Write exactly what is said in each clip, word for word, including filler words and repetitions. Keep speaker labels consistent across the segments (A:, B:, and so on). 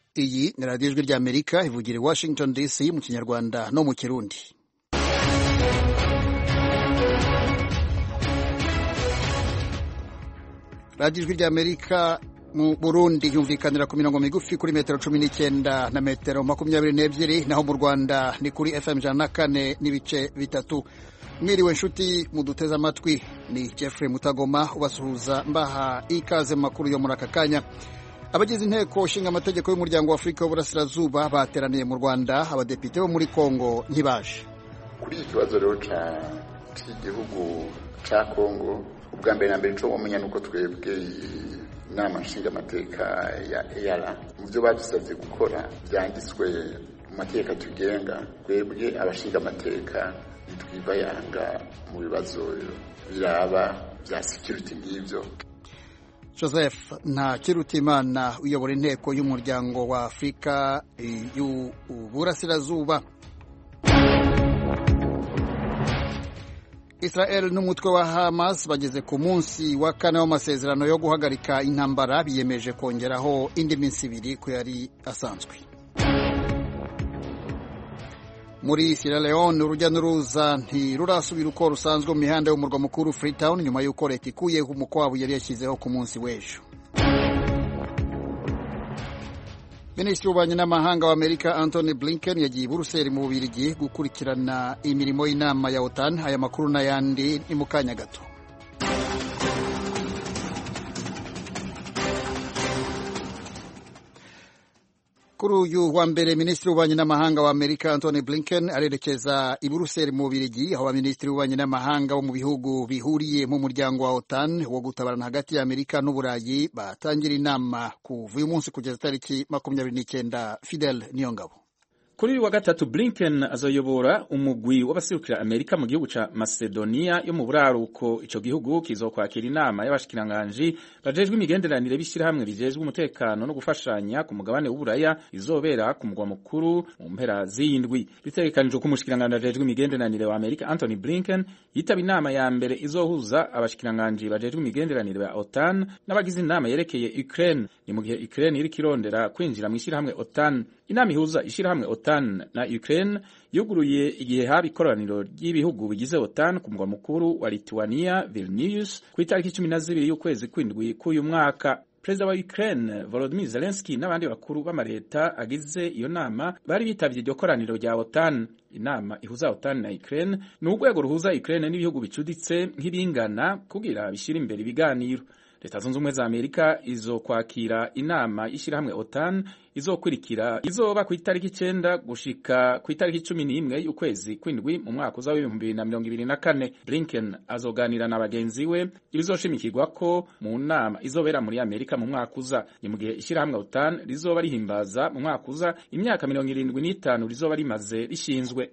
A: Iyi ni radiyo ijwi ry'Amerika ivugira i Washington D C mu Kinyarwanda no mu Kirundi. Radiyo ijwi ry'Amerika mu Burundi yumvikanira ku mirongo migufi kuri metero cumi n'icyenda na metero makumyabiri n'ebyiri, naho mu Rwanda ni kuri F M ijana na kane n'ibice bitatu. Mwiriwe nshuti muduteze amatwi, ni Jeffrey Mutagoma ubasuhuza mbaha ikaze mu makuru yo muri aka kanya. Abagize inteko nshinga amategeko y'umuryango wa Afurika y'Uburasirazuba bateraniye mu Rwanda, abadepite bo muri Kongo ntibaje.
B: Kuri iki kibazo rero cy'igihugu cya Kongo, ubwa mbere na mbere cyo umenya nuko twebwe inama nshinga amateka ya E A R mu byo badusabye gukora byanditswe mu mateka tugenga, twebwe abashinga amateka ntitwibayanga mu bibazo biraba bya security ngibyo.
A: Joseph Ntakirutimana uyobora inteko y'umuryango wa Afurika y'Uburasirazuba. Israel n'umutwe wa Hamas bageze ku munsi wa kane w'amasezerano yo guhagarika intambara, biyemeje kongeraho indi minsi ibiri ko yari asanzwe. Muri Sierra Leone urujya n'uruza ntirurasubira uko rusanzwe mu mihanda y'umurwa mukuru Freetown nyuma y'uko leta ikuye umukwabu yari yashyizeho ku munsi w'ejo. Minisitiri w'ububanyi n'amahanga wa Amerika Anthony Blinken yagiye i Buruseli mu Bubiligi gukurikirana imirimo y'inama ya OTAN. Aya makuru n'ayandi ni mu kanya gato. Kuri uyu wa mbere Minisitiri w'ububanyi n'amahanga wa Amerika Anthony Blinken arerekeza i Buruseli mu Bubiligi, aho Minisitiri w'ububanyi n'amahanga wo mu bihugu bihuriye mu muryango wa OTAN wo gutabarana hagati ya Amerika n'Uburayi batangira inama kuva uyu munsi kugeza tariki makumyabiri n'icyenda. Fidel Niyongabo.
C: Kuri uyu wa gatatu Blinken azoyobora umugwi w'abasirukira Amerika mu gihugu ca Macedonia yo mu buraruko. Ico gihugu kizokwakira inama y'abashikiranganji bajejwe imigenderanire b'ishirahamwe bijejwe umutekano no gufashanya ku mugabane w'Uburaya, izobera ku mugwa mukuru mu mpera z'indwi. Bitegekanijwe ko umushikiranganji ajejwe imigenderanire wa Amerika Anthony Blinken yitaba inama ya mbere izohuza abashikiranganji bajejwe imigenderanire ba OTAN n'abagize inama yerekeye Ukraine. Ni mu gihe Ukraine iri kirondera kwinjira mu ishirahamwe OTAN. Inama ihuza ishirahamwe OTAN na Ukraine yuguruye igihe haba ikoraniro ry'ibihugu bigize OTAN ku mugwa mukuru wa Lithuania Vilnius ku itariki cumi na zibiri y'ukwezi kw'indwi k'uyu mwaka. Perezida wa Ukraine Volodymyr Zelensky n'abandi bakuru b'amareta agize iyo nama bari bitavye iryo koraniro rya OTAN. Inama ihuza OTAN na Ukraine ni urwego ruhuza Ukraine n'ibihugu bicuditse nk'ibingana kugira bishira imbere ibiganiro. Leta Zunze Ubumwe za Amerika izokwakira inama y'ishirahamwe OTAN izokurikira izoba ku itariki icenda gushika ku itariki cumi n'imwe y'ukwezi kw'indwi mu mwaka uza w'ibihumbi bibiri na mirongo ibiri na kane. Blinken azoganira na bagenzi we ibizoshimikirwa ko mu nama izobera muri Amerika mu mwaka uza. Ni mu gihe ishirahamwe OTAN rizoba rihimbaza mu mwaka uza imyaka mirongo irindwi n'itanu rizoba rimaze rishinzwe.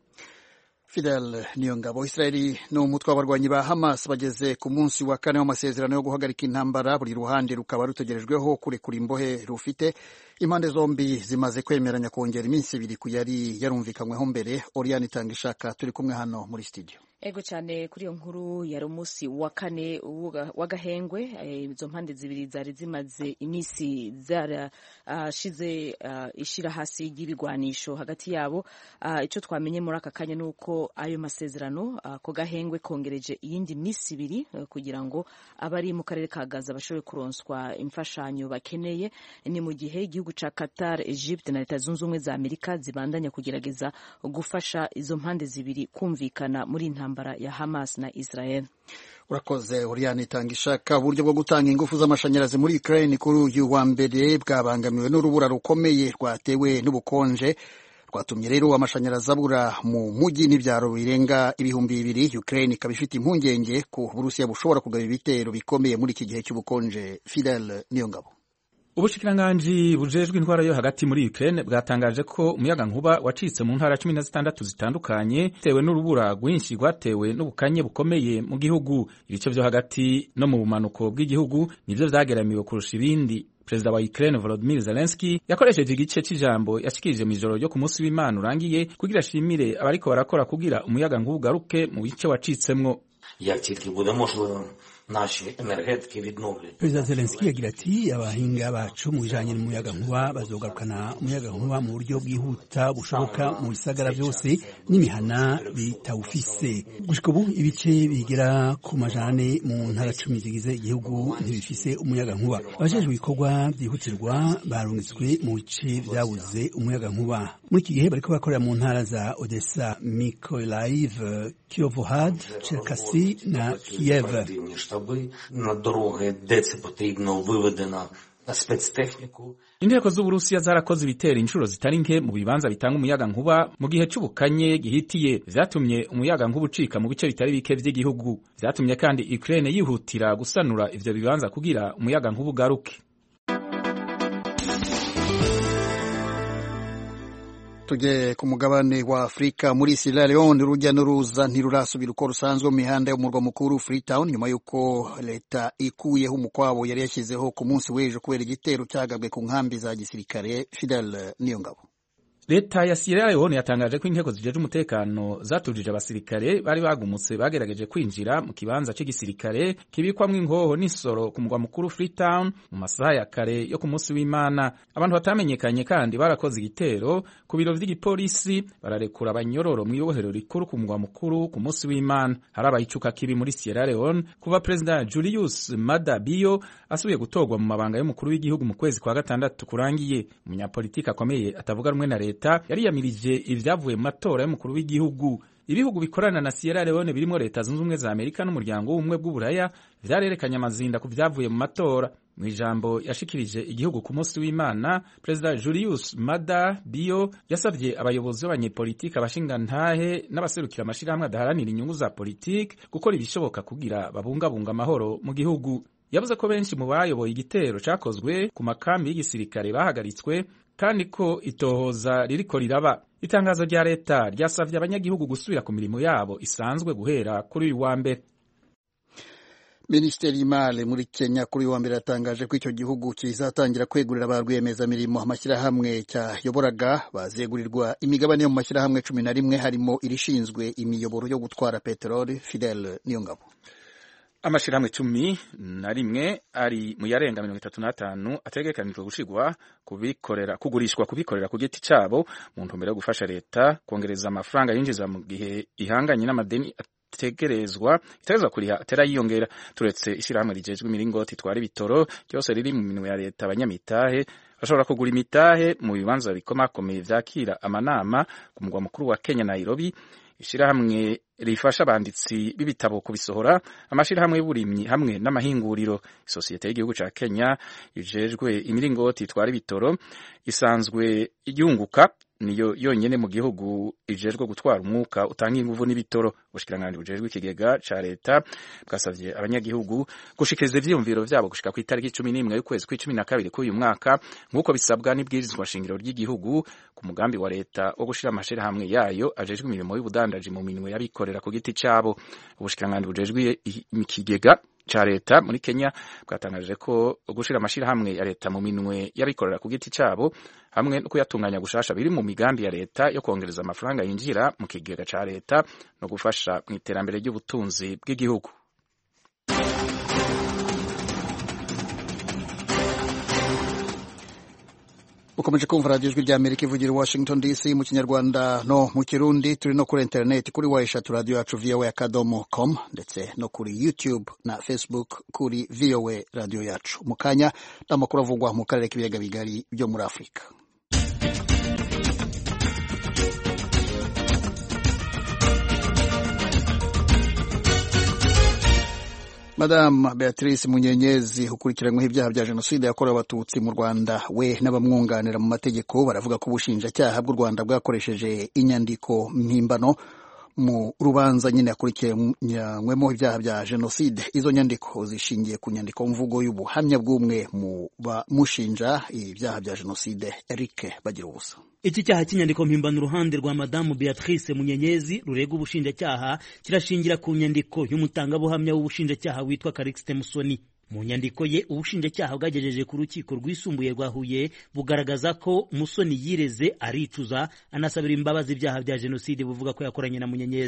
A: Fidel Niyongabo. Israeli n'umutwe w'abarwanyi ba Hamas bageze ku munsi wa kane w'amasezerano yo guhagarika intambara, buri ruhande rukaba rutegerejweho kurekura imbohe rufite. Impande zombi zimaze kwemeranya kongera iminsi ibiri ku yari yarumvikanyweho mbere. Oriane Itangishaka turi kumwe hano muri studio.
D: Ego cyane kuri iyo nkuru yari umunsi wa kane w'agahengwe. Izo mpande zibiri zari zimaze iminsi zarashize uh, ishira hasi y'ibigwanisho hagati yabo. Uh, icyo twamenye muri aka kanya nuko ayo masezerano uh, ko gahengwe kongereje iyindi minsi ibiri uh, kugira ngo abari mu karere ka Gaza bashobore kuronswa imfashanyo bakeneye. Ni mu gihe igihugu ca Qatar, Egypt na Leta Zunze Ubumwe za Amerika zibandanya kugerageza gufasha izo mpande zibiri kumvikana muri intambara ya Hamas na Israel.
A: Urakoze Oriane Itangishaka. Uburyo bwo gutanga ingufu z'amashanyarazi muri Ukraine kuri uyu wa mbere bwabangamiwe n'urubura rukomeye rwatewe n'ubukonje, rwatumye rero amashanyarazi abura mu mujyi n'ibyaro birenga ibihumbi bibiri. Ukraine ikaba ifite impungenge ko Uburusiya bushobora kugaba ibitero bikomeye muri iki gihe cy'ubukonje. Fidel Niyongabo.
C: Ubushikiranganji bujejwe intwara yo hagati muri Ukraine bwatangaje ko umuyaga nkuba wacitse mu ntara cumi na zitandatu zitandukanye bitewe n'urubura rwinshi rwatewe n'ubukanye bukomeye mu gihugu. Ibice vyo hagati no mu bumanuko bw'igihugu nivyo vyageramiwe kurusha ibindi. Perezida wa Ukraine Volodymyr Zelensky yakoresheje igice c'ijambo yashikirije mu ijoro ryo ku munsi w'Imana urangiye kugira ashimire abariko barakora kugira umuyaga nkuba ugaruke mu bice wacitsemwo.
E: Як тільки буде можливо, наші енергетики відновлять.
F: Perezida Zelensky yagira ati abahinga bacu mu bijanye n'umuyaga nkuba bazogarukana umuyaga nkuba mu buryo bwihuta bushoboka mu bisagara byose n'imihana bitawufise. Gushika ubu ibice bigera ku majane mu ntara cumi zigize igihugu ntibifise umuyaga nkuba. Abajejwe ibikorwa byihutirwa barungitswe mu bice vyabuze umuyaga nkuba. Muri iki gihe bariko bakorera mu ntara za Odessa, Mykolaiv, Kirovohrad, Cherkasy na Kiev.
E: На дороги, де це потрібно, виведена спецтехніку.
C: Inteko z'Uburusiya zarakoze ibitero inshuro zitari nke mu bibanza bitanga umuyaga nkuba mu gihe c'ubukanye gihitiye, vyatumye umuyaga nkuba ucika mu bice bitari bike vy'igihugu. Vyatumye kandi Ukraine yihutira gusanura ivyo bibanza kugira umuyaga nkuba ugaruke.
A: Tuje ku mugabane wa Afrika muri Sierra Leone urujya n'uruza ntirurasubira uko rusanzwe mu mihanda yo mu murwa mukuru Freetown nyuma yuko leta ikuyeho umukwabo yari yashyizeho ku munsi w'ejo kubera igitero cyagabwe ku nkambi za gisirikare. Fidel Niyongabo.
C: Leta ya Sierra Leone yatangaje ko inteko zijeje umutekano zatujije abasirikare bari bagumutse bagerageje kwinjira mu kibanza cy'igisirikare kibikwamwo ingoho n'isoro ku mugwa mukuru Freetown mu masaha ya kare yo ku munsi w'Imana. Abantu batamenyekanye kandi barakoze igitero ku biro vy'igipolisi bararekura abanyororo mu ibohero rikuru ku mugwa mukuru ku munsi w'Imana. Harabaye icuka kibi muri Sierra Leone kuva President Julius Maada Bio asubiye gutorwa mu mabanga y'umukuru w'igihugu mu kwezi kwa gatandatu kurangiye. Umunyapolitiki akomeye atavuga rumwe na leta yari yamirije ivyavuye mu matora y'umukuru w'igihugu. Ibihugu bikorana na Sierra Leone birimo Leta Zunze Ubumwe za Amerika n'umuryango w'ubumwe bw'Uburaya vyarerekanye amazinda ku vyavuye mu matora. Mu ijambo yashikirije igihugu ku munsi w'Imana, President Julius Maada Bio yasavye abayobozi b'abanyepolitiki, abashingantahe n'abaserukira amashirahamwe adaharanira inyungu za politiki gukora ibishoboka kugira babungabunga amahoro mu gihugu. Yavuze ko benshi mu bayoboye igitero cakozwe ku makambi y'igisirikare bahagaritswe kandi ko itohoza ririko riraba. Itangazo rya leta ryasavye abanyagihugu gusubira ku mirimo yabo isanzwe guhera kuri uyu wa mbere.
A: Minisiteri y'Imari muri Kenya kuri uyu wa mbere yatangaje ko icyo gihugu kizatangira kwegurira ba rwiyemezamirimo amashyirahamwe cyayoboraga bazegurirwa imigabane yo mu mashyirahamwe cumi na rimwe harimo irishinzwe imiyoboro yo gutwara peteroli. Fidel Niyongabo.
C: Amashirahamwe cumi na rimwe ari mu yarenga mirongo itatu n'atanu ategekanijwe gushigwa kubikorera kugurishwa kubikorera ku giti cyabo mu ntumbero yo gufasha leta kongereza amafaranga yinjiza mu gihe ihanganye n'amadeni ategerezwa itegerezwa kuriha atera yiyongera. Turetse ishirahamwe rijejwe imiringoti itwara ibitoro cyose riri mu minwe ya leta, abanyamitahe bashobora kugura imitahe mu bibanza bikomakomeye vyakira amanama ku mugwa mukuru wa Kenya, Nairobi. Ishirahamwe rifasha abanditsi b'ibitabo kubisohora, amashirahamwe y'uburimyi hamwe n'amahinguriro. Isosiyete y'igihugu ca Kenya ijejwe imiringoti itwara ibitoro isanzwe yunguka, niyo yonyene mu gihugu ijejwe gutwara umwuka utanga inguvu n'ibitoro. Ubushikiranganje bujejwe ikigega ca leta bwasavye abanyagihugu gushikiriza ivyiyumviro vyabo gushika ku itariki cumi n'imwe y'ukwezi kw'icumi na kabiri k'uyu mwaka nk'uko bisabwa n'ibwirizwa shingiro ry'igihugu ku mugambi wa leta wo gushira amashirahamwe yayo ajejwe imirimo y'ubudandaji mu minwe y'abikorera ku giti cabo. Ubushikiranganje bujejwe ikigega cha leta muri Kenya bwatangaje ko gushira amashirahamwe ya leta mu minwe y'abikorera ku giti cabo hamwe no kuyatunganya gushasha biri mu migambi ya leta yo kongereza amafaranga yinjira mu kigega ca leta no gufasha mu iterambere ry'ubutunzi bw'igihugu.
A: Ukomeje kumva radio ijwi rya Amerika ivugira Washington D C mu Kinyarwanda no mu Kirundi. Turi no kuri internet kuri wa eshatu radio yacu v o a akadomo com ndetse no kuri YouTube na Facebook kuri v o a radio yacu. Mu kanya n'amakuru avugwa mu karere k'ibiyaga bigari byo muri Afrika. Madame Beatrice Munyenyezi ukurikiranyweho ibyaha bya jenoside yakorewe abatutsi mu Rwanda we n'abamwunganira mu mategeko baravuga ko ubushinjacyaha bw'u Rwanda bwakoresheje inyandiko mpimbano mu rubanza nyine yakurikiranywemo ibyaha bya jenoside. Izo nyandiko zishingiye ku nyandiko mvugo y'ubuhamya bw'umwe mu bamushinja ibyaha bya jenoside, Eric Bagirubusa.
G: Iki cyaha cy'inyandiko mpimbano uruhande rwa Madame Beatrice Munyenyezi rurega ubushinjacyaha kirashingira ku nyandiko y'umutangabuhamya w'ubushinjacyaha witwa Calixte Musoni. Mu nyandiko ye ubushinjacyaha bwagejeje ku rukiko rwisumbuye rwa Huye bugaragaza ko Musoni yireze aricuza anasabira imbabazi ibyaha bya jenoside buvuga ko yakoranye na Munyenyezi.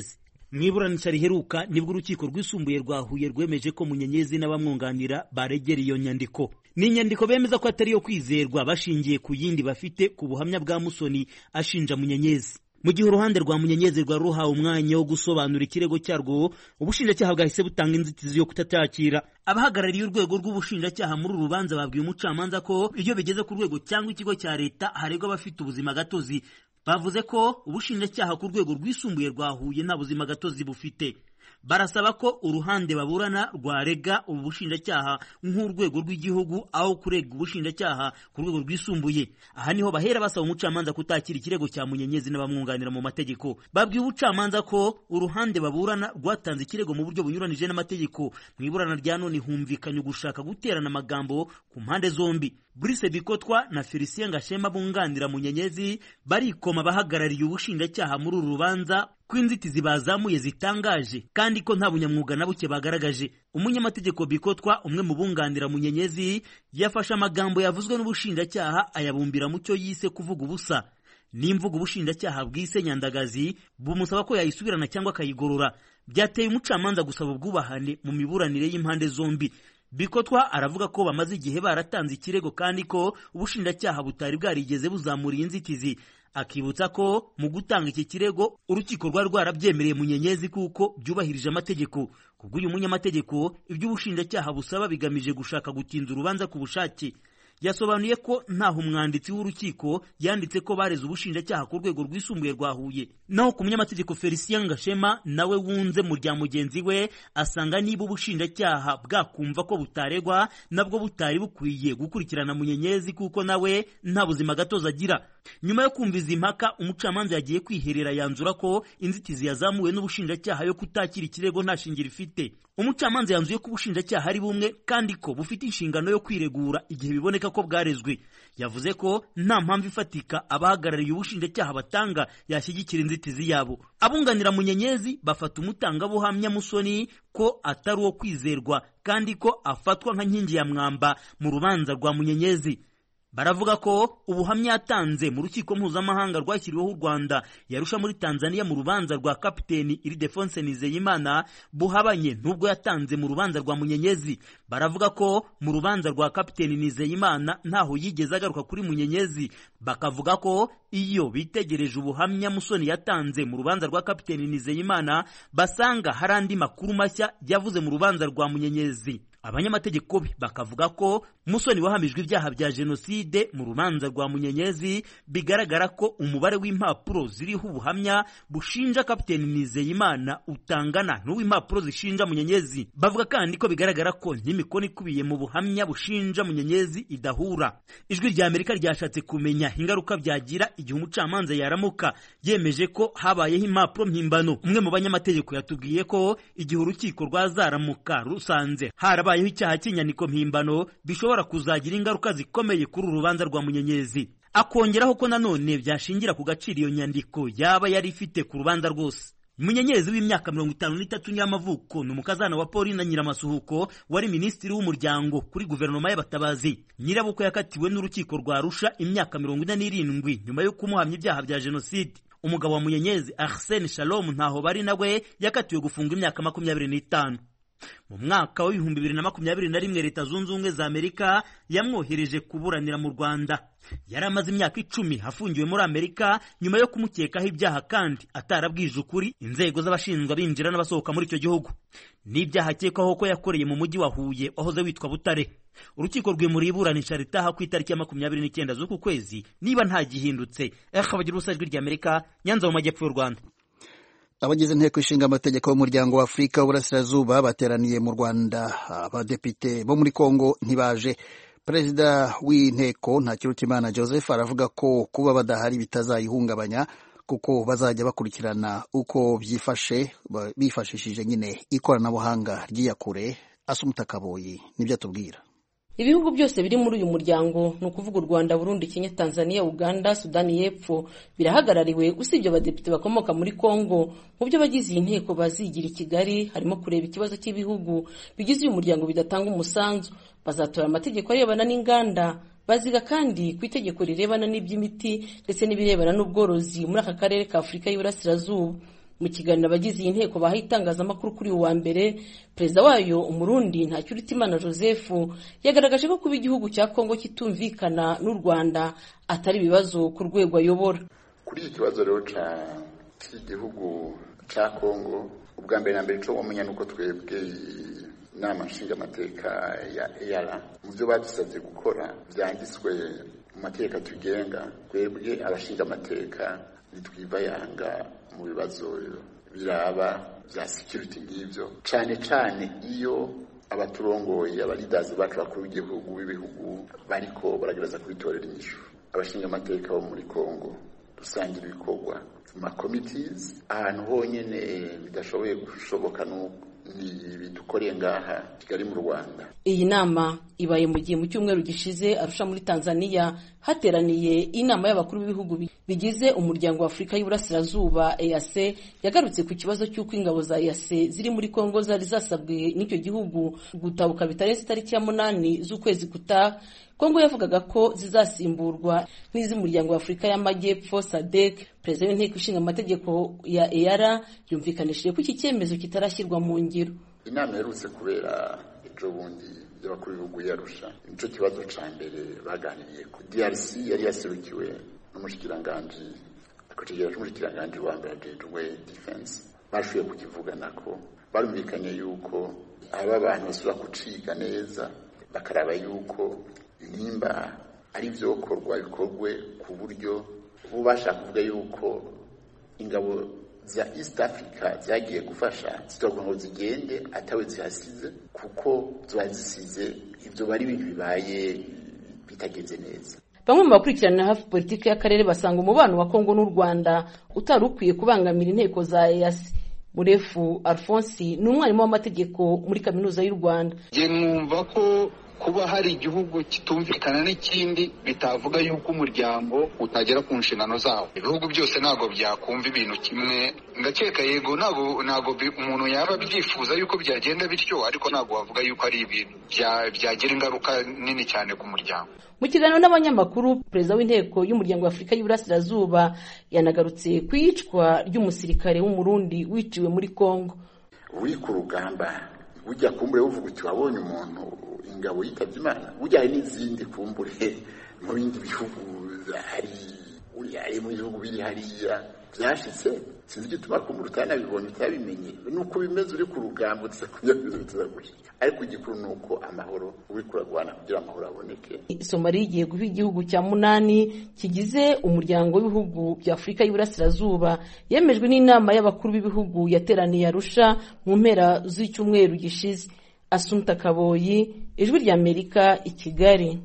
G: mu iburanisha riheruka nibwo urukiko rwisumbuye rwa Huye rwemeje ko Munyenyezi n'abamwunganira baregera iyo nyandiko. Ni inyandiko bemeza ko atari yo kwizerwa bashingiye ku yindi bafite ku buhamya bwa Musoni ashinja Munyenyezi. Mu gihe uruhande rwa Munyenyezi rwa ruhawe umwanya wo gusobanura ikirego cyarwo, ubushinjacyaha bwahise butanga inzitizi yo kutacyakira. Abahagarariye urwego rw'ubushinjacyaha muri uru rubanza babwiye umucamanza ko iyo bigeze ku rwego cyangwa ikigo cya leta haregwa abafite ubuzima gatozi. Bavuze ko ubushinjacyaha ku rwego rwisumbuye rwa Huye nta buzima gatozi bufite. Barasaba ko uruhande baburana rwarega ubu bushinjacyaha nk'urwego rw'igihugu aho kurega ubushinjacyaha ku rwego rwisumbuye. Aha niho bahera basaba umucamanza kutakira ikirego cya Munyenyezi n'abamwunganira mu mategeko. Babwiye ubucamanza ko uruhande baburana rwatanze ikirego mu buryo bunyuranije n'amategeko. Mu iburana rya none humvikanye gushaka guterana amagambo ku mpande zombi. Brice Bikotwa na Felicien Gashema bunganira Munyenyezi barikoma bahagarariye ubushinjacyaha muri uru rubanza ko inzitizi bazamuye zitangaje kandi ko nta bunyamwuga na buke bagaragaje. Umunyamategeko Bikotwa, umwe mu bunganira Munyenyezi, yafashe amagambo yavuzwe n'ubushinjacyaha ayabumbira mu cyo yise kuvuga ubusa. N'imvugo ubushinjacyaha bwise nyandagazi bumusaba ko yayisubirana cyangwa akayigorora. Byateye umucamanza gusaba ubwubahane mu miburanire y'impande zombi. Bikotwa aravuga ko bamaze igihe baratanze ikirego kandi ko ubushinjacyaha butari bwarigeze buzamura inzitizi. Akibutsa ko mu gutanga iki kirego urukiko rwari rwarabyemereye Munyenyezi kuko byubahirije amategeko. Kubw'uyu munyamategeko, ibyo ubushinjacyaha busaba bigamije gushaka gutinza urubanza ku bushake. Yasobanuye ko ntaho umwanditsi w'urukiko yanditse ko bareze ubushinjacyaha ku rwego rwisumbuye rwa Huye. Naho ku munyamategeko Felicien Gashema nawe wunze mu rya mugenzi we asanga niba ubushinjacyaha bwakumva ko butaregwa nabwo butari bukwiye gukurikirana Munyenyezi kuko nawe nta buzima gatozi agira. Nyuma yo kumva izi mpaka, umucamanza yagiye kwiherera yanzura ko inzitizi yazamuwe n'ubushinjacyaha yo kutakira ikirego nta shingiro ifite. Umucamanza yanzuye ko ubushinjacyaha ari bumwe kandi ko bufite inshingano yo kwiregura igihe biboneka ko bwarezwe. Yavuze ko nta mpamvu ifatika abahagarariye ubushinjacyaha batanga yashyigikira inzitizi yabo. Abunganira Munyenyezi bafata umutangabuhamya Musoni ko atari uwo kwizerwa kandi ko afatwa nka nkingi ya mwamba mu rubanza rwa Munyenyezi. Baravuga ko ubuhamya yatanze mu rukiko mpuzamahanga rwashyiriweho u Rwanda yarusha muri Tanzania mu rubanza rwa Kapiteni Ildefonse Nizeyimana buhabanye n'ubwo yatanze mu rubanza rwa Munyenyezi. Baravuga ko mu rubanza rwa Kapiteni Nizeyimana ntaho yigeze agaruka kuri Munyenyezi. Bakavuga ko iyo bitegereje ubuhamya Musoni yatanze mu rubanza rwa Kapiteni Nizeyimana basanga hari andi makuru mashya yavuze mu rubanza rwa Munyenyezi. Abanyamategeko bakavuga ko Musoni wahamijwe ibyaha bya jenoside mu rubanza rwa Munyenyezi bigaragara ko umubare w'impapuro ziriho ubuhamya bushinja Kapiteni Nizeyimana utangana n'uw'impapuro zishinja Munyenyezi. Bavuga kandi ko bigaragara ko n'imikono ikubiye mu buhamya bushinja Munyenyezi idahura. Ijwi rya Amerika ryashatse kumenya ingaruka byagira igihe umucamanza yaramuka yemeje ko habayeho impapuro mpimbano. Umwe mu banyamategeko yatubwiye ko igihe urukiko rwazaramuka rusanze harabayeho icyaha cy'inyandiko mpimbano bishobora kuzagira ingaruka zikomeye kuri urubanza rwa Munyenyezi. Akongeraho ko nanone byashingira ku gaciro iyo nyandiko yaba yari ifite ku rubanza rwose. Munyenyezi w'imyaka mirongo itanu n'itatu y'amavuko ni umukazana wa Pauline Nyiramasuhuko wari minisitiri w'umuryango kuri guverinoma y'abatabazi. Nyirabukwe yakatiwe n'urukiko rwa Arusha imyaka mirongo ine n'irindwi nyuma yo kumuhamya ibyaha bya jenoside. Umugabo wa Munyenyezi Arsene Shalom ntaho bari nawe yakatiwe gufunga imyaka makumyabiri n'itanu. Mu mwaka wa ibihumbi bibiri na makumyabiri na rimwe Leta Zunze Ubumwe za Amerika yamwohereje kuburanira mu Rwanda. Yari amaze imyaka icumi afungiwe muri Amerika nyuma yo kumukekaho ibyaha kandi atarabwije ukuri inzego z'abashinzwe binjira n'abasohoka muri icyo gihugu. N'ibyaha akekwaho ko yakoreye mu mujyi wa Huye wahoze witwa Butare. Urukiko rwimuriye iburanisha ritaha ku itariki ya makumyabiri n'icyenda z'uku kwezi niba nta gihindutse. Akabagira ubusajwi rya Amerika, Nyanza mu majyepfo y'u Rwanda.
A: Abagize inteko ishinga amategeko y'umuryango wa Afurika w'Uburasirazuba bateraniye mu Rwanda. Abadepite bo muri Kongo ntibaje. Perezida w'inteko Ntakirutimana Joseph aravuga ko kuba badahari bitazayihungabanya kuko bazajya bakurikirana uko byifashe bifashishije nyine ikoranabuhanga ry'iyakure. Asumuta Kaboyi nibyo atubwira.
H: Ibihugu byose biri muri uyu muryango ni ukuvuga u Rwanda, Burundi, Kenya, Tanzania, Uganda, Sudani y'Epfo birahagarariwe. Usibye abadepite bakomoka muri Kongo, mu byo bagize iyi nteko bazigira i Kigali harimo kureba ikibazo cy'ibihugu bigize uyu muryango bidatanga umusanzu. Bazatora amategeko arebana n'inganda, baziga kandi ku itegeko rirebana n'iby'imiti ndetse n'ibirebana n'ubworozi muri aka karere ka Afurika y'Iburasirazuba. mu kiganiro abagize iyi nteko bahaye itangazamakuru kuri uwa mbere, perezida wayo umurundi Ntakirutimana Joseph yagaragaje ko kuba igihugu cya Kongo kitumvikana n'u Rwanda atari ibibazo ku rwego ayobora.
B: Kuri iki kibazo rero cy'igihugu cya Kongo, ubwa mbere na mbere cyo wamenya nuko twebwe inama nshingamateka ya E A R mu byo badusabye gukora byanditswe mu mateka tugenga, twebwe abashingamateka nitwivayanga mu bibazo biraba bya security ngivyo, cyane cyane iyo abaturongoye abalidazi bacu bakuru b'igihugu b'ibihugu bariko baragereza kubitorera inyishu. Abashingamateka bo muri Kongo dusangira ibikorwa ma committees ahantu honyene bidashoboye gushoboka ni bidukoreye ngaha Kigali mu Rwanda.
H: Iyi nama ibaye mu gihe mu cyumweru gishize Arusha muri Tanzania hateraniye inama y'abakuru b'ibihugu bigize umuryango wa Afrika y'Uburasirazuba E A C yagarutse ku kibazo cy'uko ingabo za E A C ziri muri Kongo zari zasabwe n'icyo gihugu gutabuka bitarenze tariki ya munani z'ukwezi gutaha. Kongo yavugaga ko zizasimburwa n'iz'umuryango wa Afrika y'Amajyepfo S A D C. Perezida w'inteko ishinga amategeko ya E A R yumvikanishije ko iki cyemezo kitarashyirwa mu ngiro.
B: Inama yarutse kubera ejo bundi y'abakuru b'ibihugu yarusha, nico kibazo ca mbere baganiriye ku D R C yari yaserukiwe n'umushikiranganje akotegera n'umushikiranganje wa mbere ajejwe defense. Bashuye kukivuganako barumvikanye yuko aba bantu basubira kuciga neza bakaraba yuko nimba ari byo korwa bikorwe ku buryo bubasha kuvuga yuko ingabo za East Africa zagiye gufasha zitogwa ngo zigende atawe zihasize, kuko zibazisize ibyo bari ibintu bibaye bitageze neza.
H: Bamwe mu bakurikirana hafi politiki y'akarere basanga umubano wa Kongo n'u Rwanda utari ukwiye kubangamira inteko za E A C. Murefu Alphonse ni umwarimu w'amategeko muri kaminuza y'u Rwanda.
I: Je numva ko kuba hari igihugu kitumvikana n'ikindi bitavuga yuko umuryango utagera ku nshingano zawo. Ibihugu byose ntago byakumva ibintu kimwe, ngakeka yego ntago ntago umuntu yaba byifuza yuko byagenda bityo, ariko ntago bavuga yuko ari ibintu byagira ingaruka nini cyane ku muryango.
H: Mu kiganiro n'abanyamakuru, perezida w'inteko y'umuryango wa Afrika y'Uburasirazuba yanagarutse ku iyicwa ry'umusirikare w'umurundi wiciwe muri Kongo.
B: Uri ku rugamba ujya kumbure uvuga uti wabonye umuntu ingabo yitavye Imana, ujya n'izindi kumbure mu bindi bihugu hari uri ari mu bihugu biri hariya byashitse, sinzi gituma kumbure utanabibonye utabimenye, nuko bimeze uri ku rugamba utsakunya bizagusha. Ariko igikuru nuko amahoro uri kuragwana kugira amahoro aboneke.
H: Somalia igiye guha igihugu cya munani kigize umuryango w'ibihugu bya Afrika y'Uburasirazuba yemejwe n'inama y'abakuru b'ibihugu yateraniye Arusha mu mpera z'icyumweru gishize. Asumta Kaboyi, Ijwi rya Amerika, i Kigali.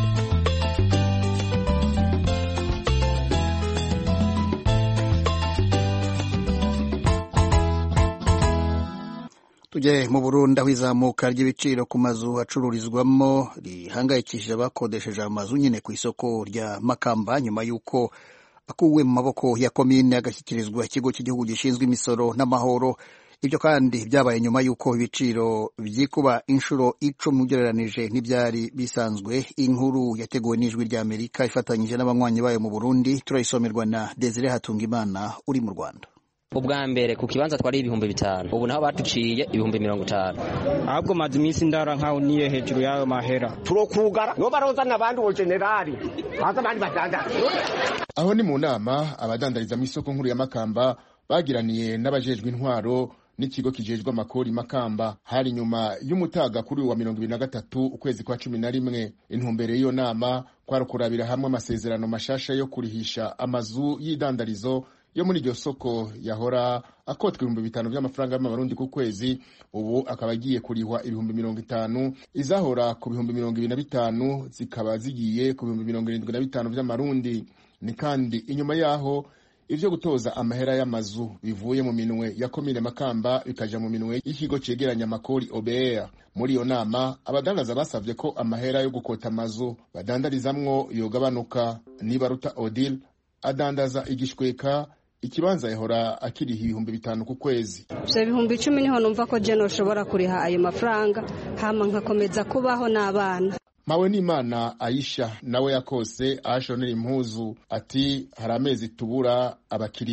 A: Tujye mu Burundi, aho izamuka ry'ibiciro ku mazu acururizwamo rihangayikishije abakodesheje amazu nyine ku isoko rya Makamba, nyuma y'uko akuwe mu maboko ya komine agashyikirizwa ikigo cy'igihugu gishinzwe imisoro n'amahoro. Ibyo kandi byabaye nyuma y'uko ibiciro byikuba inshuro icumi ugereranije n'ibyari bisanzwe. Inkuru yateguwe n'Ijwi rya Amerika ifatanyije n'abanywanyi bayo mu Burundi, turayisomerwa na Desire Hatungimana uri mu Rwanda.
J: Ubwa mbere ku kibanza twari ibihumbi bitanu, ubu naho batuciye ibihumbi mirongo itanu.
K: Ahubwo maze iminsi ndara nkaho niye hejuru yayo mahera.
L: Turokugara no barozana abandi bo generali haza abandi badanda.
M: Aho ni mu nama abadandariza mu isoko nkuru ya Makamba bagiraniye n'abajejwe intwaro n'ikigo kijejwe amakori Makamba, hari nyuma y'umutaga kuri wa mirongo ibiri na gatatu ukwezi kwa cumi na rimwe. Intumbere y'iyo nama kwari kurabira hamwe amasezerano mashasha yo kurihisha amazu y'idandarizo yo muri iryo soko yahora akotwa ibihumbi bitanu by'amafaranga y'amarundi ku kwezi, ubu akaba agiye kurihwa ibihumbi mirongo itanu, izahora ku bihumbi mirongo ibiri na bitanu zikaba zigiye ku bihumbi mirongo irindwi na bitanu by'amarundi. Ni kandi inyuma yaho ivyo gutoza amahera y'amazu bivuye mu minwe ya komine Makamba bikaja mu minwe y'ikigo cegeranya amakori O B R. Muri iyo nama abadandaza basavye ko amahera yo gukota amazu badandarizamwo yogabanuka. Nibaruta Odile adandaza igishweka ikibanza yahora akiriha ibihumbi bitanu ku kwezi.
N: Ivyo bihumbi icumi niho numva ko je noshobora kuriha ayo mafaranga hama nkakomeza kubaho n'abana.
M: Mawe n'Imana Aisha nawe yakose ashonera impuzu ati hari amezi tubura abakiriya.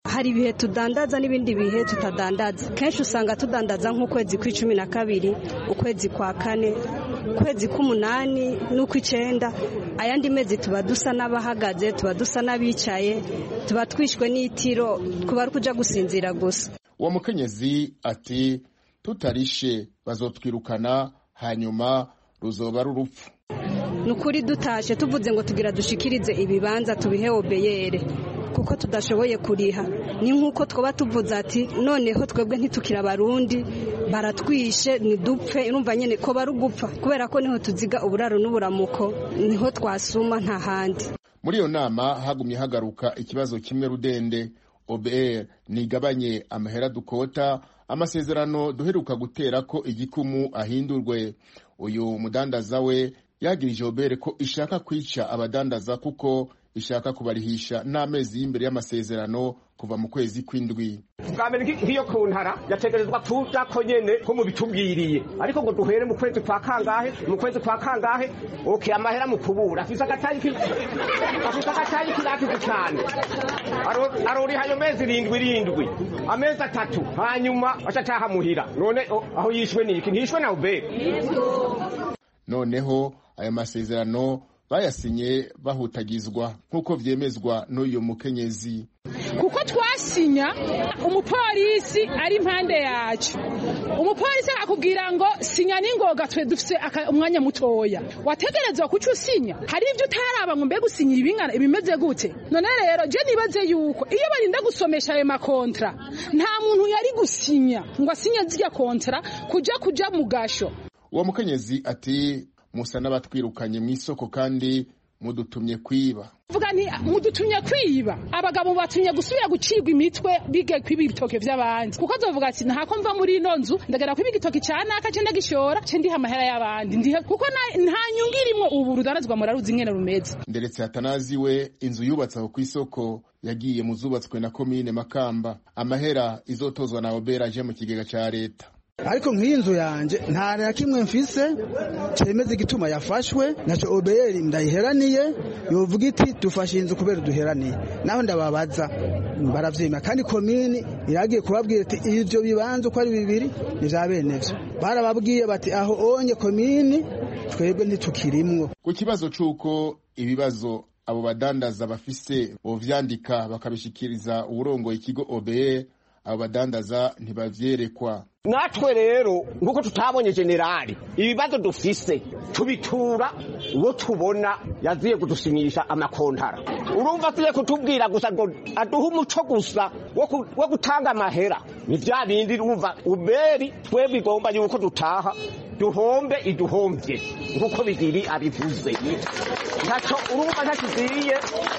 N: hari ibihe tudandaza n'ibindi bihe tutadandaza. Kenshi usanga tudandaza nk'ukwezi kw'icumi na kabiri, ukwezi kwa kane, ukwezi k'umunani n'ukw'icenda. Ayandi mezi tuba dusa n'abahagaze, tuba dusa n'abicaye, tuba twishwe n'itiro, kuba ari kuja gusinzira gusa.
M: Uwo mukenyezi ati tutarishe bazotwirukana hanyuma ruzoba rurupfu.
N: Nukuri dutashe tuvuze ngo tugira dushikirize ibibanza tubihe obeyere kuko tudashoboye kuriha. Ni nkuko twoba tuvuze ati noneho twebwe ntitukira abarundi baratwishe nidupfe, urumva nyene ko barugupfa kubera ko niho tuziga uburaro n'uburamuko, niho twasuma nta handi.
M: Muri iyo nama hagumye hagaruka ikibazo kimwe rudende. O B R nigabanye amahera dukota, amasezerano duheruka gutera ko igikumu ahindurwe. Uyu mudandaza we yagirije O B R ko ishaka kwica abadandaza kuko ishaka kubarihisha n'amezi y'imbere y'amasezerano kuva mu kwezi kw'indwi.
L: Bwambere nk'iyo ku ntara yategerezwa kuja ko nyene ko mu bitubwiriye, ariko ngo duhere mu kwezi kwa kangahe mu kwezi kwa kangahe okay amahera mu kubura afisa gatayi ki afisa gatayi kilakize cyane aro arori hayo mezi rindwi rindwi amezi atatu hanyuma ashataha muhira none aho yishwe niki ntishwe na ube.
M: Noneho aya masezerano bayasinye bahutagizwa nkuko vyemezwa n'uyu mukenyezi.
O: Kuko twasinya umupolisi ari impande yacu, umupolisi akubwira ngo sinya ningoga twe dufise umwanya mutoya, wategerezwa kuco usinya. Hari ivyo utaraba ngo mbega usinyira ibingana ibimeze gute. None rero je nibaze yuko iyo barinda gusomesha ayo makontra nta muntu yari gusinya ngo asinye zirya kontra kuja kuja mu gasho.
M: Uwo mukenyezi ati musa n'abatwirukanye mu isoko kandi mudutumye kwiba.
O: Vuga nti mudutumye kwiba, abagabo batumye gusubira gucirwa imitwe bige kwiba ibitoke vy'abandi. Kuko azovuga ati ntako mva muri ino nzu ndagera kwiba igitoke cyana akace ndagishora ce ndiha amahera y'abandi ndiha kuko nta nyungirimwe ubu rudanazwa muraruzi ingene rumeze.
M: Nderetse Atanazi we inzu yubatse aho kw'isoko yagiye mu zubatswe na komine Makamba, amahera izotozwa na O B R aje mu kigega ca leta.
P: Ariko nk'iyi nzu yanje nta na kimwe mfise cemeze igituma yafashwe, naco O B R ndayiheraniye yovuga iti dufashe inzu kubera duheraniye. Naho ndababaza baravyima kandi komini iragiye kubabwira ati ivyo bibanza ko ari bibiri ni vya benevyo. Barababwiye bati aho onye komini twebwe ntitukirimwo.
M: Ku kibazo c'uko ibibazo abo badandaza bafise bovyandika bakabishikiriza uburongoye ikigo O B R, abo badandaza ntibavyerekwa.
L: Natwe rero nguko tutabonye generali ibibazo dufise tubitura uwo tubona yaziye kudusinyisha amakontara. Urumva tuye kutubwira gusa ngo aduha umuco gusa wo gutanga amahera ni vya bindi. Urumva uberi twebwe igomba yuko dutaha duhombe iduhombye nguko bigiri abivuze. Ntaco urumva ntakiziye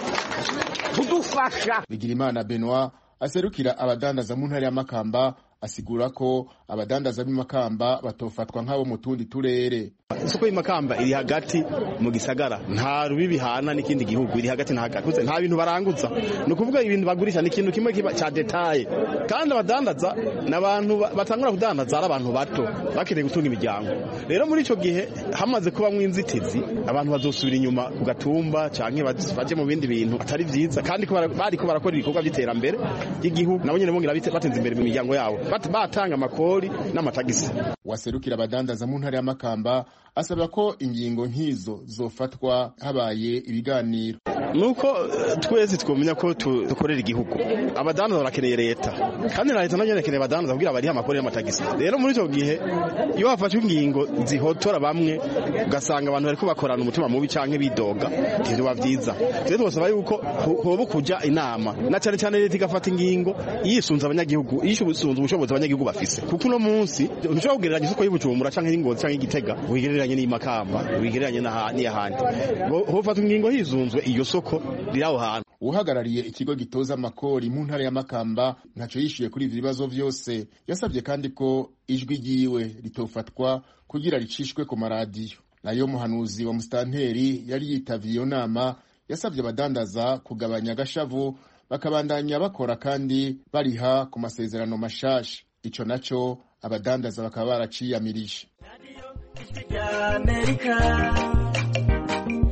L: kudufasha.
M: Bigirimana Benoit aserukira abadandaza mu ntara ya Makamba asigura ko abadandaza b'imakamba batofatwa nk'abo mu tundi turere.
Q: Isoko y'imakamba iri hagati mu gisagara, nta rubibi hana n'ikindi gihugu, iri hagati na hagati, nta bintu baranguza. No kuvuga ibintu bagurisha ni ikintu kimwe kiba cha detail, kandi abadandaza n'abantu batangura kudandaza ari abantu bato bakeneye gutunga imiryango. Rero muri ico gihe hamaze kuba mwinzitizi, abantu bazosubira inyuma ku gatumba canke baje mu bindi bintu atari vyiza, kandi ko bari ko barakora ibikorwa by'iterambere y'igihugu nabo nyene bongera batenza imbere mu miryango yabo batanga amakori n'amatagisi.
M: Waserukira abadandaza mu ntara ya Makamba asaba ko ingingo nk'izo zofatwa habaye ibiganiro.
Q: Nuko twese twomenya ko dukorera igihugu, abadandaza barakeneye leta kandi na leta nayo ikeneye abadandaza kugira bari amakori n'amatagisi. Rero muri ico gihe iyo hafashwe ingingo zihotora bamwe ugasanga abantu bariko bakorana umutima mubi canke bidoga ivyo bavyiza. Rero twosaba yuko hoba kuja inama na cyane cyane leta igafata ingingo yisunza abanyagihugu, yisunza ubushobozi abanyagihugu bafise. Kuko no munsi ntushobora kugereranya isoko y'Ubujumbura canke y'Ingozi canke y'Igitega wigereranye n'imakamba wigereranye n'ahandi. Hofata ingingo hizunzwe iyo soko riraho hantu.
M: Uhagarariye ikigo gitoza amakori mu ntara ya Makamba ntaco yishuye kuri ivyo bibazo vyose. Yasabye kandi ko ijwi ryiwe ritofatwa kugira ricishwe ku maradiyo. Nayo muhanuzi wa mustanteri yari yitavye iyo nama yasabye abadandaza kugabanya agashavu bakabandanya bakora kandi bariha ku masezerano mashasha. Ico naco abadandaza bakaba baraciyamirije.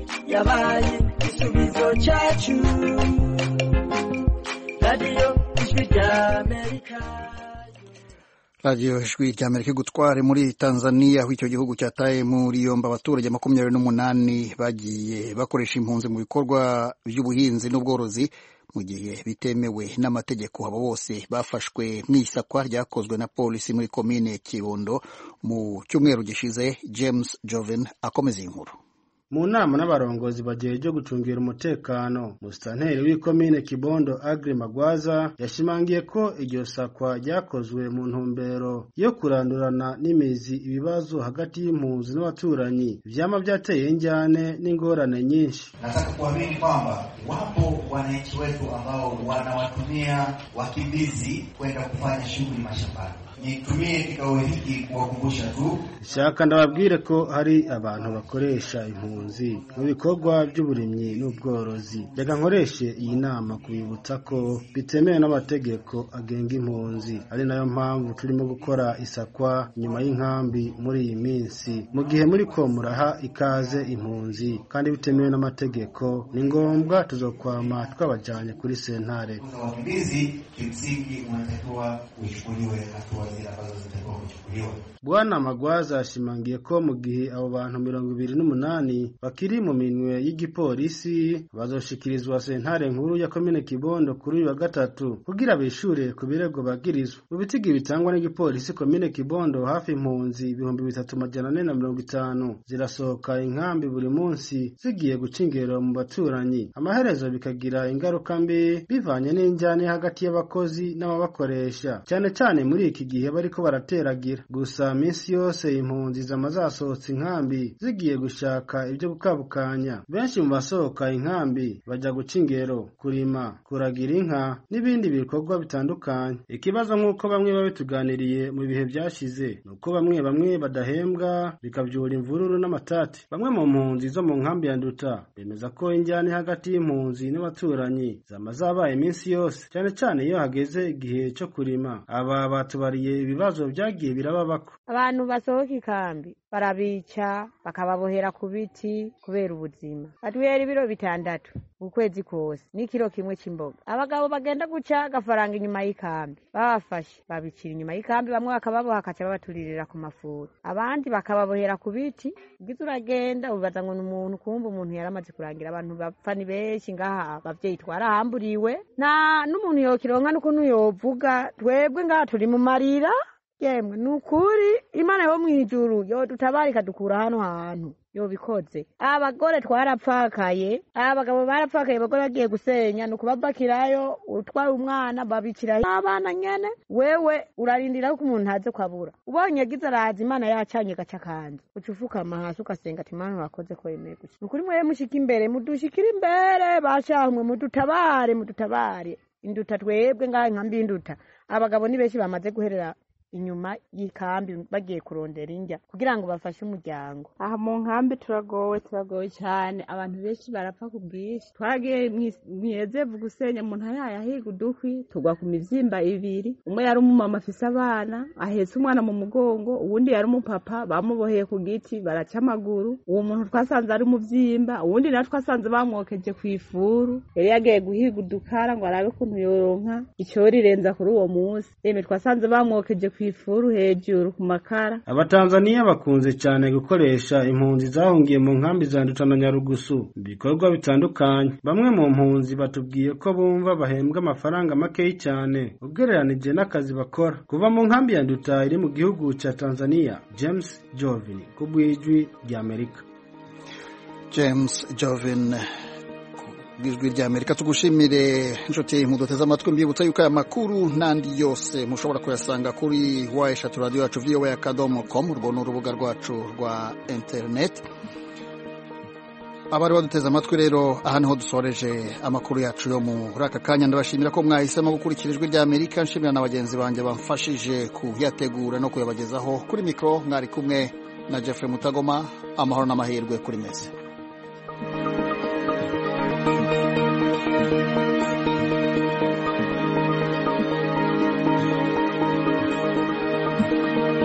M: Yabaye igisubizo cyacu, radiyo
R: ijwi rya Amerika.
A: radiyo ijwi rya Amerika igutware muri Tanzania, aho icyo gihugu cyataye muri yombi abaturage makumyabiri n'umunani bagiye bakoresha impunzi mu bikorwa by'ubuhinzi n'ubworozi mu gihe bitemewe n'amategeko. Abo bose bafashwe mu isakwa ryakozwe na polisi muri komine Kibondo mu cyumweru gishize. James Joven akomeza inkuru.
S: Mu nama n'abarongozi bajeje gucungira umutekano, musitanteri w'ikomine Kibondo Agri Magwaza yashimangiye ko iryo sakwa ryakozwe mu ntumbero yo kurandurana n'imizi ibibazo hagati y'impunzi n'abaturanyi vyama vyateye njyane n'ingorane nyinshi.
T: Nataka kuamini kwamba wapo wananchi wetu ambao wanawatumia wakimbizi kwenda kufanya shughuli mashambani. Nitumie kikao hiki kuwakumbusha tu,
S: shaka ndababwire ko hari abantu bakoresha impunzi mu bikorwa by'uburimyi n'ubworozi. Reka nkoreshe iyi nama kubibutsa ko bitemewe n'amategeko agenga impunzi, ari nayo mpamvu turimo gukora isakwa nyuma y'inkambi muri iyi minsi. Mu gihe muri ko muraha ikaze impunzi kandi bitemewe n'amategeko, ni ngombwa tuzokwama twabajanye kuri sentare.
T: Wakimbizi kimsingi unatakiwa uchukuliwe hatua.
S: Bwana Magwaza ashimangiye ko mu gihe abo bantu mirongo ibiri n'umunani bakiri mu minwe y'igipolisi bazoshikirizwa sentare nkuru ya komine Kibondo kuri uyu wa gatatu kugira bishure ku birego bagirizwa. Mu bitigi bitangwa n'igipolisi komine Kibondo, hafi impunzi ibihumbi bitatu majana ane na mirongo itanu zirasohoka inkambi buri munsi zigiye guca ingero mu baturanyi. Amaherezo bikagira ingaruka mbi bivanye n'injyane hagati y'abakozi n'ababakoresha, cyane cyane muri iki gihe bariko barateragira. Gusa minsi yose impunzi zamazasohotse inkambi zigiye gushaka ibyo gukabukanya. Benshi mu basohoka inkambi bajya guca ingero, kurima, kuragira inka n'ibindi bikorwa bitandukanye. Ikibazo nk'uko bamwe babituganiriye mu bihe byashize nuko bamwe bamwe badahembwa, bikavyura imvururu n'amatati. Bamwe mu mpunzi zo mu nkambi ya Nduta bemeza ko injyane hagati y'impunzi n'abaturanyi zamazabaye minsi yose, cyane cyane iyo hageze igihe cyo kurima. Aba batubariye ibibazo byagiye birababako.
U: Abantu basohoka ikambi barabica bakababohera ku biti kubera ubuzima. Batuhera ibiro bitandatu ukwezi kose n'ikiro kimwe c'imboga. Abagabo bagenda guca gafaranga inyuma y'ikambi babafashe babicira inyuma y'ikambi, bamwe bakababoha akaca babaturirira ku mafuru, abandi bakababohera ku biti. Ugize uragenda ubaza ngo n'umuntu, kumva umuntu yaramaze kurangira. Abantu bapfa ni benshi ngaha, abavyeyi twarahamburiwe, nta n'umuntu yokironka n'ukuntu yovuga. Twebwe ngaha turi mu marira yemwe, nukuri Imana yo mwijuru yo dutabarika dukura hano hantu yo bikoze. Abagore twarapfakaye, abagabo barapfakaye, abagore bagiye gusenya nukubabakirayo, utwara umwana babikira abana nyene. Wewe urarindira ko umuntu aze kwabura, ubonye agize araza Imana yacanye gaca kandi ucufuka amahasi ukasenga ati Imana wakoze ko yemeye gusa. Nukuri mwe mushika imbere, mudushikira imbere, bashahumwe mudutabare, mudutabare. Induta twebwe ngaha inkambi Induta abagabo ni benshi bamaze guherera inyuma y'ikambi bagiye kurondera injya kugira ngo bafashe umuryango.
V: Aha mu nkambi turagowe turagowe cyane, abantu benshi barapfa ku bwinshi. Twaragiye mwiyezevu gusenya, umuntu yayahiga udukwi tugwa ku mivyimba ibiri. Umwe yari umumama afise abana ahetse umwana mu mugongo, uwundi yari umupapa bamuboheye ku giti baraca amaguru. Uwo muntu twasanze ari umuvyimba, uwundi nawe twasanze bamwokeje ku ifuru. Yari yagiye guhiga udukara ngo arabe ukuntu yoronka icyo rirenza kuri uwo munsi. Yeme twasanze bamwokeje ku ifuru hejuru ku makara.
S: Abatanzania bakunze cyane gukoresha impunzi zahungiye mu nkambi za Nduta na Nyarugusu bikorwa bitandukanye. Bamwe mu mpunzi batubwiye ko bumva bahembwa amafaranga makeyi cyane ugereranije n'akazi bakora. Kuva mu nkambi ya Nduta iri mu gihugu cya Tanzania, James Jovin ku bw'ijwi rya Amerika.
A: James Jovin Ijwi rya Amerika. Tugushimire inshuti muduteze amatwi, mbibutsa yuko aya makuru n'andi yose mushobora kuyasanga kuri wa eshatu radio yacu v o a akadomo com, urwo ni urubuga rwacu rwa internet. Abari baduteze amatwi rero, aha niho dusoreje amakuru yacu yo muri aka kanya. Ndabashimira ko mwahisemo gukurikira Ijwi rya Amerika. Nshimira na bagenzi banjye bamfashije kuyategura no kuyabagezaho. Kuri mikro mwari kumwe na Jeffrey Mutagoma. Amahoro n'amahirwe kuri mese. Thank you.